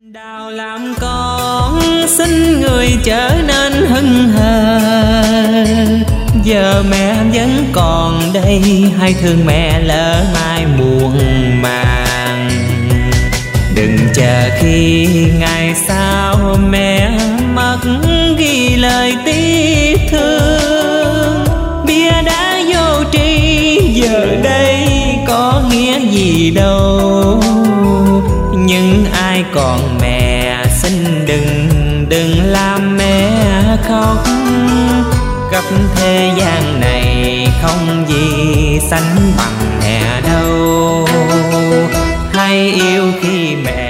Đào làm con xin người trở nên hững hờ, giờ mẹ vẫn còn đây, hay thương mẹ lỡ mai muộn màng. Đừng chờ khi ngày sau mẹ mất ghi lời tiếc thương. Bia đá vô tri giờ đây có nghĩa gì đâu, nhưng ai còn mẹ xin đừng làm mẹ khóc. Khắp thế gian này không gì sánh bằng mẹ đâu, hãy yêu khi mẹ